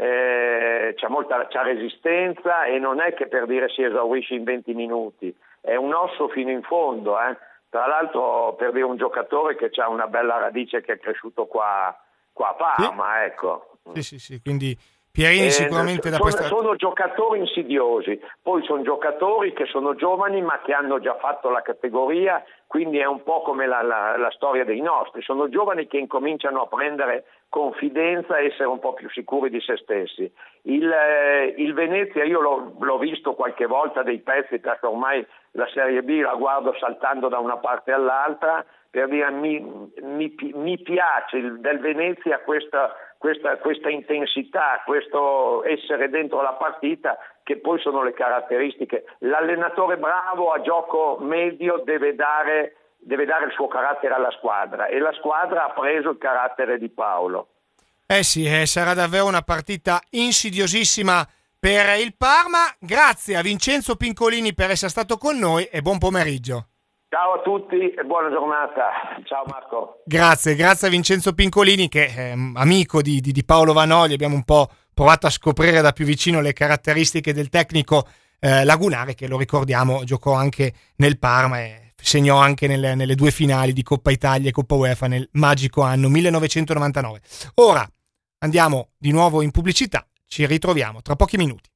eh, c'ha molta c'ha resistenza, e non è che per dire si esaurisce in venti minuti, è un osso fino in fondo, eh. Tra l'altro, per dire, un giocatore che ha una bella radice, che è cresciuto qua, qua a Parma, sì. Ecco. Sì, sì, sì, quindi Pierini eh, sicuramente da sono, questa... sono giocatori insidiosi, poi sono giocatori che sono giovani ma che hanno già fatto la categoria, quindi è un po' come la, la, la storia dei nostri, sono giovani che incominciano a prendere confidenza e essere un po' più sicuri di se stessi. Il, eh, il Venezia, io l'ho, l'ho visto qualche volta dei pezzi, perché ormai la Serie B la guardo saltando da una parte all'altra, per dire mi, mi, mi piace il, del Venezia questa, questa, questa intensità, questo essere dentro la partita, che poi sono le caratteristiche. L'allenatore bravo a gioco medio deve dare, deve dare il suo carattere alla squadra, e la squadra ha preso il carattere di Paolo. Eh sì, eh, sarà davvero una partita insidiosissima per il Parma. Grazie a Vincenzo Pincolini per essere stato con noi e buon pomeriggio. Ciao a tutti e buona giornata. Ciao Marco. Grazie, grazie a Vincenzo Pincolini, che è amico di, di, di Paolo Vanoli. Abbiamo un po' provato a scoprire da più vicino le caratteristiche del tecnico eh, lagunare, che, lo ricordiamo, giocò anche nel Parma e segnò anche nelle, nelle due finali di Coppa Italia e Coppa UEFA nel magico anno millenovecentonovantanove. Ora andiamo di nuovo in pubblicità, ci ritroviamo tra pochi minuti.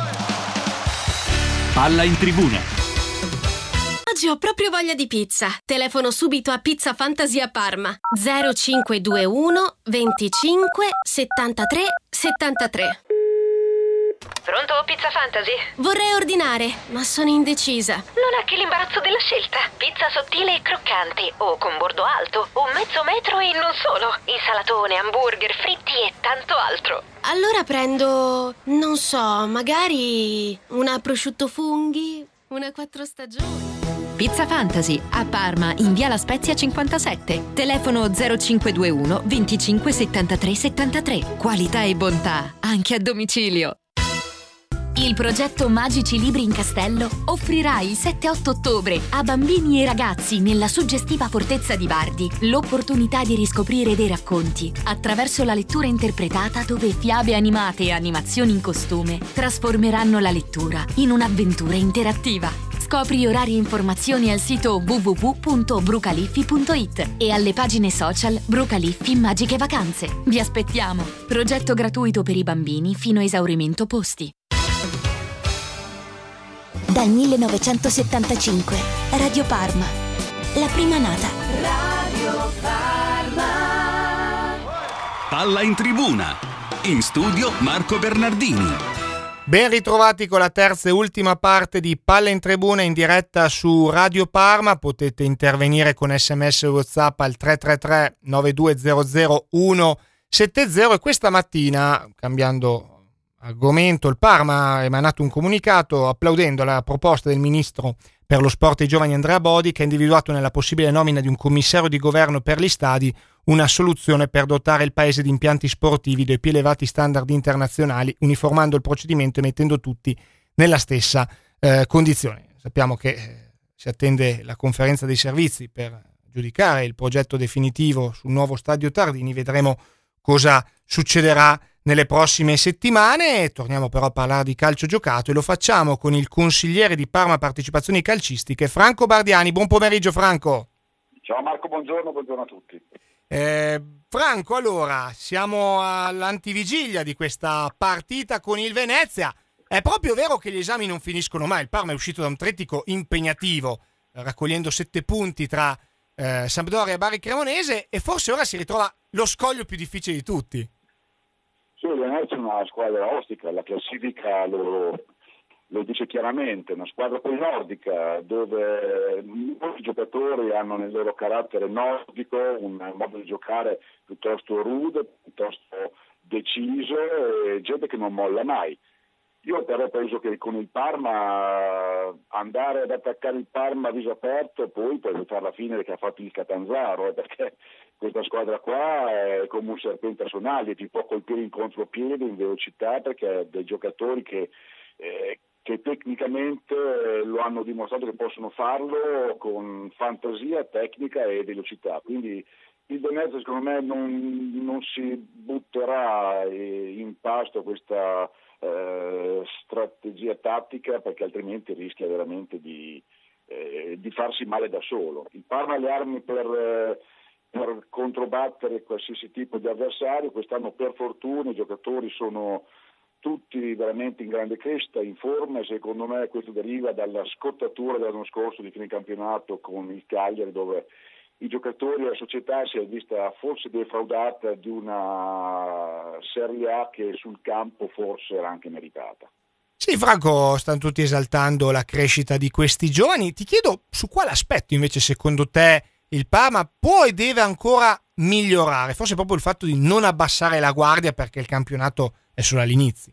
Palla in tribuna. Oggi ho proprio voglia di pizza. Telefono subito a Pizza Fantasia Parma. zero cinque due uno venticinque settantatré settantatré. Pronto, Pizza Fantasy? Vorrei ordinare, ma sono indecisa. Non ha che l'imbarazzo della scelta. Pizza sottile e croccante, o con bordo alto, o mezzo metro e non solo. Insalatone, hamburger, fritti e tanto altro. Allora prendo, non so, magari una prosciutto funghi, una quattro stagioni. Pizza Fantasy a Parma, in via La Spezia cinquantasette. Telefono zero cinque due uno venticinque settantatré settantatré. Qualità e bontà anche a domicilio. Il progetto Magici Libri in Castello offrirà il sette otto ottobre a bambini e ragazzi nella suggestiva fortezza di Bardi l'opportunità di riscoprire dei racconti attraverso la lettura interpretata, dove fiabe animate e animazioni in costume trasformeranno la lettura in un'avventura interattiva. Scopri orari e informazioni al sito w w w punto brucaliffi punto i t e alle pagine social Brucaliffi Magiche Vacanze. Vi aspettiamo! Progetto gratuito per i bambini fino a esaurimento posti. Dal millenovecentosettantacinque, Radio Parma, la prima nata. Radio Parma. Palla in tribuna. In studio Marco Bernardini. Ben ritrovati con la terza e ultima parte di Palla in Tribuna in diretta su Radio Parma. Potete intervenire con sms e WhatsApp al tre tre tre nove due zero zero uno sette zero e questa mattina, cambiando argomento, il Parma ha emanato un comunicato applaudendo la proposta del ministro per lo sport e i giovani Andrea Bodi, che ha individuato nella possibile nomina di un commissario di governo per gli stadi una soluzione per dotare il paese di impianti sportivi dei più elevati standard internazionali, uniformando il procedimento e mettendo tutti nella stessa eh, condizione. Sappiamo che eh, si attende la conferenza dei servizi per giudicare il progetto definitivo sul nuovo stadio Tardini. Vedremo cosa succederà nelle prossime settimane. Torniamo però a parlare di calcio giocato e lo facciamo con il consigliere di Parma Partecipazioni Calcistiche, Franco Bardiani. Buon pomeriggio, Franco. Ciao Marco, buongiorno, buongiorno a tutti. Eh, Franco, allora, siamo all'antivigilia di questa partita con il Venezia. È proprio vero che gli esami non finiscono mai. Il Parma è uscito da un trittico impegnativo, raccogliendo sette punti tra eh, Sampdoria e Bari Cremonese, e forse ora si ritrova lo scoglio più difficile di tutti. Sì, il Venezia è una squadra ostica, la classifica lo, lo dice chiaramente, una squadra poi nordica, dove molti giocatori hanno nel loro carattere nordico un modo di giocare piuttosto rude, piuttosto deciso, e gente che non molla mai. Io però penso che con il Parma, andare ad attaccare il Parma a viso aperto, poi puoi fare la fine che ha fatto il Catanzaro, eh, perché questa squadra qua è come un serpente a sonagli, ti può colpire in contropiede, in velocità, perché ha dei giocatori che, eh, che tecnicamente lo hanno dimostrato che possono farlo con fantasia, tecnica e velocità. Quindi il Venezia secondo me non, non si butterà in pasto questa eh, strategia tattica, perché altrimenti rischia veramente di, eh, di farsi male da solo. Il Parma ha le armi per... Eh, per controbattere qualsiasi tipo di avversario. Quest'anno per fortuna i giocatori sono tutti veramente in grande crescita, in forma, e secondo me questo deriva dalla scottatura dell'anno scorso di fine campionato con il Cagliari, dove i giocatori e la società si è vista forse defraudata di una Serie A che sul campo forse era anche meritata. Sì, Franco, stanno tutti esaltando la crescita di questi giovani. Ti chiedo su quale aspetto invece secondo te il Parma può e deve ancora migliorare, forse proprio il fatto di non abbassare la guardia, perché il campionato è solo all'inizio.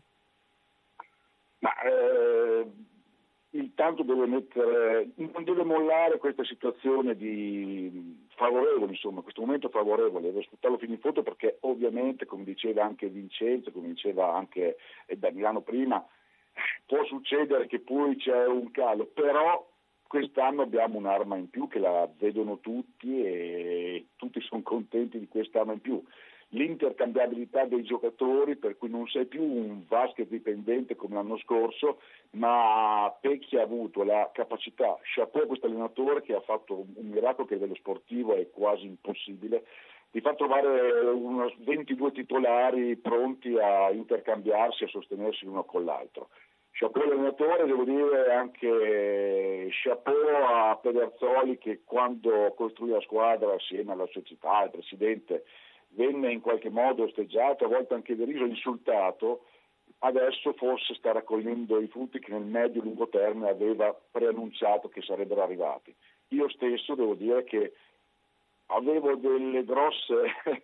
Ma eh, intanto deve mettere, non deve mollare questa situazione di favorevole, insomma, questo momento favorevole, deve sfruttarlo fino in fondo, perché ovviamente, come diceva anche Vincenzo, come diceva anche Damiano prima, può succedere che poi c'è un calo, però quest'anno abbiamo un'arma in più che la vedono tutti e tutti sono contenti di quest'arma in più. L'intercambiabilità dei giocatori, per cui non sei più un basket dipendente come l'anno scorso, ma Pecchi ha avuto la capacità, chapeau a questo allenatore che ha fatto un miracolo che a livello sportivo è quasi impossibile, di far trovare unos ventidue titolari pronti a intercambiarsi, a sostenersi l'uno con l'altro. Chapeau all'allenatore, devo dire anche chapeau a Pederzoli, che quando costruì la squadra assieme alla società, al presidente, venne in qualche modo osteggiato, a volte anche deriso, insultato. Adesso forse sta raccogliendo i frutti che nel medio e lungo termine aveva preannunciato che sarebbero arrivati. Io stesso devo dire che avevo delle grosse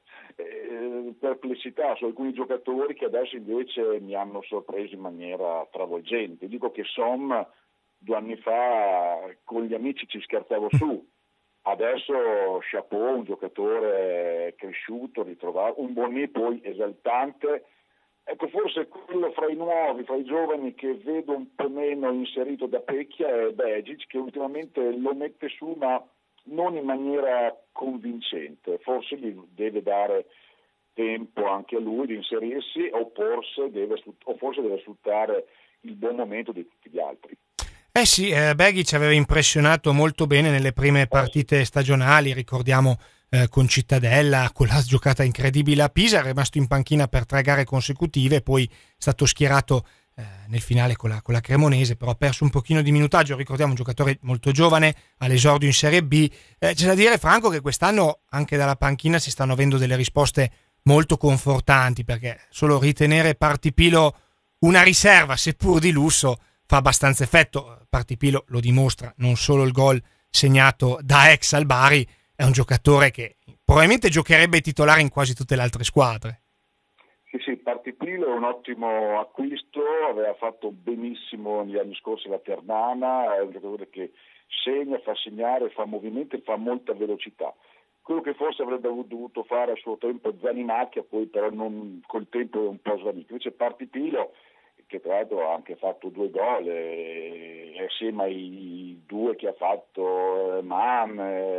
eh, perplessità su alcuni giocatori che adesso invece mi hanno sorpreso in maniera travolgente. Dico che Som due anni fa con gli amici ci scherzavo su, adesso chapeau, un giocatore cresciuto, ritrovato, un Bonni poi esaltante, Ecco, forse quello fra i nuovi, fra i giovani che vedo un po' meno inserito da Pecchia è Begic, che ultimamente lo mette su, ma non in maniera convincente. Forse gli deve dare tempo anche a lui di inserirsi, o forse deve, o forse deve sfruttare il buon momento di tutti gli altri. Eh sì, eh, Begic aveva impressionato molto bene nelle prime partite stagionali, ricordiamo eh, con Cittadella, con la giocata incredibile a Pisa, è rimasto in panchina per tre gare consecutive, poi è stato schierato eh, nel finale con la, con la Cremonese, però ha perso un pochino di minutaggio, ricordiamo un giocatore molto giovane, all'esordio in Serie B. Eh, c'è da dire, Franco, che quest'anno anche dalla panchina si stanno avendo delle risposte molto confortanti, perché solo ritenere Partipilo una riserva, seppur di lusso, fa abbastanza effetto. Partipilo lo dimostra, non solo il gol segnato da ex al Bari, è un giocatore che probabilmente giocherebbe titolare in quasi tutte le altre squadre. Sì, sì, Partipilo è un ottimo acquisto, aveva fatto benissimo negli anni scorsi la Ternana, è un giocatore che segna, fa segnare, fa movimento e fa molta velocità. Quello che forse avrebbe dovuto fare a suo tempo Zanimacchia, poi però non, col tempo è un po' svanito. Invece Partipilo, che tra l'altro ha anche fatto due gol, e, e assieme ai due che ha fatto Man,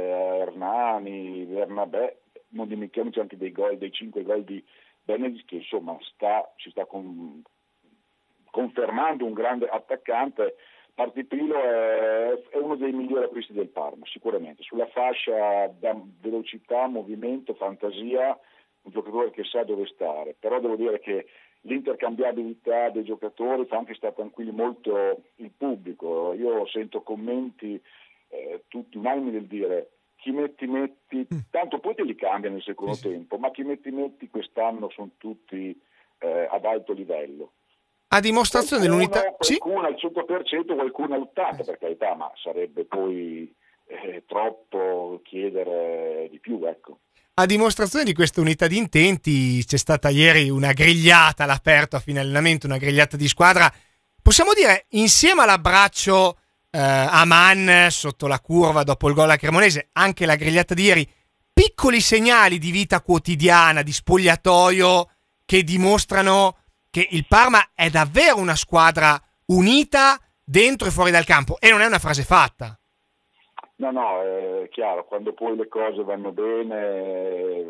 Hernani, Bernabé, non dimentichiamoci anche dei gol, dei cinque gol di Benedict, che insomma sta, si sta con, confermando un grande attaccante. Partipilo è, è uno dei migliori acquisti del Parma, sicuramente, sulla fascia da velocità, movimento, fantasia, un giocatore che sa dove stare, però devo dire che l'intercambiabilità dei giocatori fa anche stare tranquilli molto il pubblico. Io sento commenti eh, tutti unanimi del dire chi metti metti, tanto poi te li cambia nel secondo sì. tempo, ma chi metti metti quest'anno sono tutti eh, ad alto livello. A dimostrazione dell'unità, qualcuno sì? al cento per cento, qualcuno all'ottanta per cento, per carità, ma sarebbe poi eh, troppo chiedere di più, ecco. A dimostrazione di questa unità di intenti c'è stata ieri una grigliata all'aperto a fine allenamento, una grigliata di squadra, possiamo dire insieme all'abbraccio eh, a Man sotto la curva dopo il gol a Cremonese, anche la grigliata di ieri, piccoli segnali di vita quotidiana, di spogliatoio, che dimostrano che il Parma è davvero una squadra unita dentro e fuori dal campo, e non è una frase fatta. No, no, è chiaro, quando poi le cose vanno bene,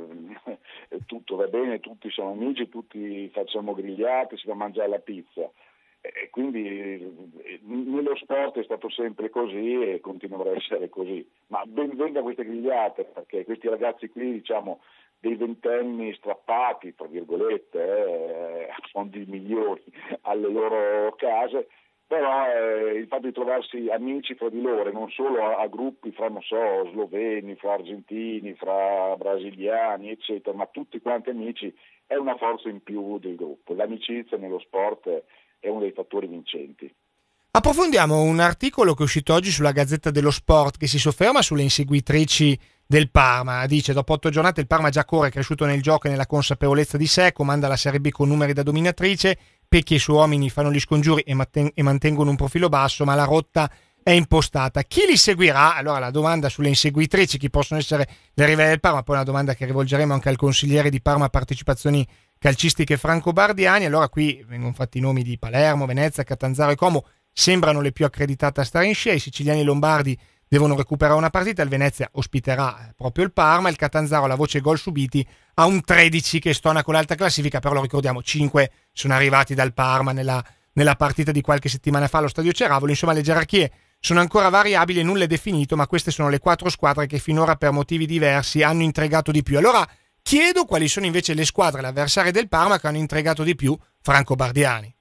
tutto va bene, tutti siamo amici, tutti facciamo grigliate, si va a mangiare la pizza. E quindi nello sport è stato sempre così e continuerà a essere così. Ma ben venga queste grigliate, perché questi ragazzi qui, diciamo, dei ventenni strappati, tra virgolette, eh, sono di migliori alle loro case, però eh, il fatto di trovarsi amici fra di loro, e non solo a, a gruppi fra, non so, sloveni, fra argentini, fra brasiliani, eccetera, ma tutti quanti amici, è una forza in più del gruppo. L'amicizia nello sport è uno dei fattori vincenti. Approfondiamo un articolo che è uscito oggi sulla Gazzetta dello Sport, che si sofferma sulle inseguitrici del Parma. Dice: dopo otto giornate il Parma già corre, è cresciuto nel gioco e nella consapevolezza di sé, comanda la Serie B con numeri da dominatrice, Pecchi e i suoi uomini fanno gli scongiuri e, matten- e mantengono un profilo basso, ma la rotta è impostata. Chi li seguirà? Allora la domanda sulle inseguitrici, chi possono essere le rivali del Parma, poi una domanda che rivolgeremo anche al consigliere di Parma Partecipazioni Calcistiche Franco Bardiani. Allora qui vengono fatti i nomi di Palermo, Venezia, Catanzaro e Como, sembrano le più accreditate a stare in scia. I siciliani e i lombardi devono recuperare una partita, il Venezia ospiterà proprio il Parma, il Catanzaro, la voce gol subiti, ha un tredici che stona con l'alta classifica, però lo ricordiamo, cinque sono arrivati dal Parma nella, nella partita di qualche settimana fa allo Stadio Ceravolo. Insomma, le gerarchie sono ancora variabili e nulla è definito, ma queste sono le quattro squadre che finora per motivi diversi hanno intrigato di più. Allora chiedo quali sono invece le squadre, le avversarie del Parma, che hanno intrigato di più Franco Bardiani.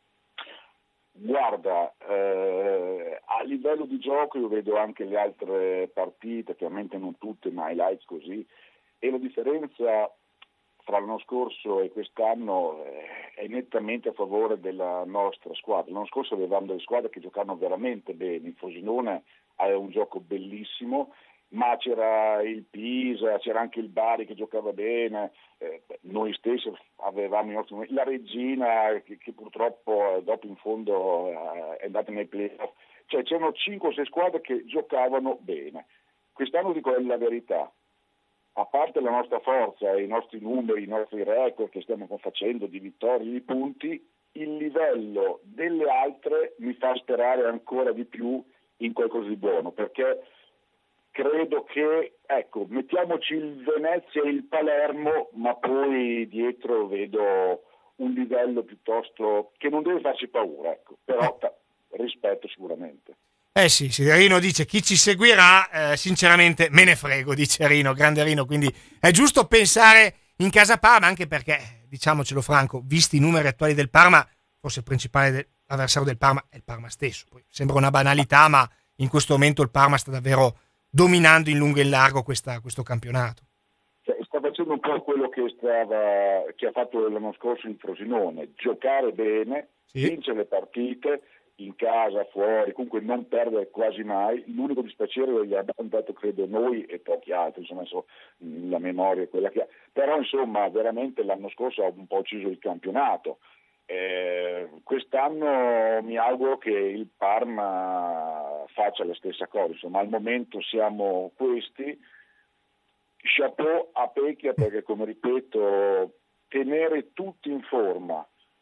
Guarda, eh, a livello di gioco io vedo anche le altre partite, chiaramente non tutte, ma highlights così, e la differenza tra l'anno scorso e quest'anno eh, è nettamente a favore della nostra squadra. L'anno scorso avevamo delle squadre che giocavano veramente bene, il Frosinone aveva un gioco bellissimo, ma c'era il Pisa, c'era anche il Bari che giocava bene, eh, noi stessi avevamo i nostri, la Regina che, che purtroppo dopo in fondo eh, è andata nei playoff, cioè c'erano cinque o sei squadre che giocavano bene. Quest'anno dico la verità, a parte la nostra forza, i nostri numeri, i nostri record che stiamo facendo di vittorie, di punti, il livello delle altre mi fa sperare ancora di più in qualcosa di buono, perché credo che, ecco, mettiamoci il Venezia e il Palermo, ma poi dietro vedo un livello piuttosto che non deve farci paura, ecco, però t- rispetto sicuramente. Eh sì, sì, Rino dice chi ci seguirà, eh, sinceramente me ne frego, dice Rino, grande Rino, quindi è giusto pensare in casa Parma, anche perché, diciamocelo franco, visti i numeri attuali del Parma, forse il principale de- avversario del Parma è il Parma stesso. Poi sembra una banalità, ma in questo momento il Parma sta davvero dominando in lungo e in largo questa, questo campionato. Cioè, sta facendo un po' quello che, stava, che ha fatto l'anno scorso in Frosinone, giocare bene, sì. Vincere le partite, in casa, fuori, comunque non perdere quasi mai. L'unico dispiacere che gli abbiamo dato, credo, noi e pochi altri, insomma, la memoria è quella che ha. Però insomma veramente l'anno scorso ha un po' ucciso il campionato. Eh, quest'anno mi auguro che il Parma faccia la stessa cosa, insomma al momento siamo questi. Chapeau a Pecchia, perché come ripeto, tenere tutti in forma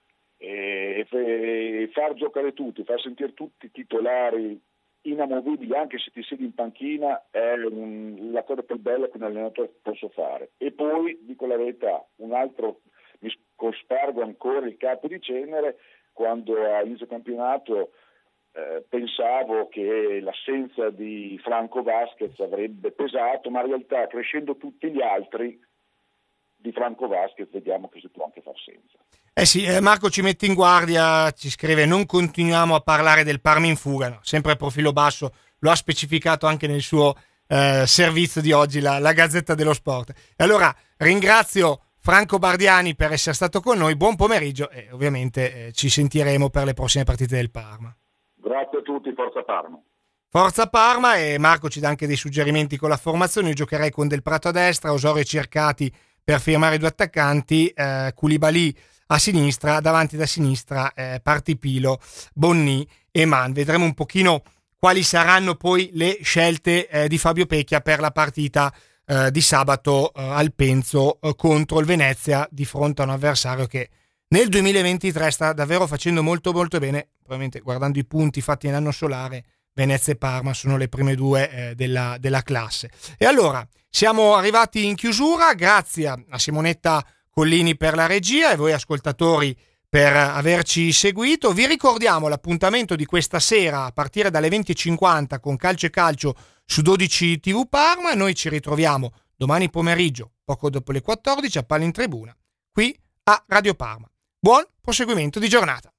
e far giocare tutti, far sentire tutti titolari inamovibili anche se ti siedi in panchina è un, la cosa più bella che un allenatore possa fare. E poi dico la verità, un altro, mi cospargo ancora il capo di cenere, quando a inizio campionato eh, pensavo che l'assenza di Franco Vasquez avrebbe pesato, ma in realtà crescendo tutti gli altri di Franco Vasquez vediamo che si può anche far senza. Eh sì, eh, Marco ci mette in guardia, ci scrive: non continuiamo a parlare del Parma in fuga, no, sempre a profilo basso, lo ha specificato anche nel suo eh, servizio di oggi la, la Gazzetta dello Sport. E allora ringrazio Franco Bardiani per essere stato con noi, buon pomeriggio e ovviamente eh, ci sentiremo per le prossime partite del Parma. Grazie a tutti, forza Parma. Forza Parma, e Marco ci dà anche dei suggerimenti con la formazione. Io giocherei con Del Prato a destra, Osorio e Cercati per firmare due attaccanti, eh, Koulibaly a sinistra, davanti da sinistra eh, Partipilo, Bonni e Man. Vedremo un pochino quali saranno poi le scelte eh, di Fabio Pecchia per la partita eh, di sabato eh, al Penzo eh, contro il Venezia, di fronte a un avversario che nel duemilaventitré sta davvero facendo molto molto bene. Probabilmente, guardando i punti fatti nell'anno solare, Venezia e Parma sono le prime due eh, della, della classe. E allora siamo arrivati in chiusura, grazie a Simonetta Collini per la regia e voi ascoltatori per averci seguito. Vi ricordiamo l'appuntamento di questa sera a partire dalle venti e cinquanta con Calcio e Calcio su dodici tivù Parma. Noi ci ritroviamo domani pomeriggio, poco dopo le quattordici, a Palla in Tribuna, qui a Radio Parma. Buon proseguimento di giornata.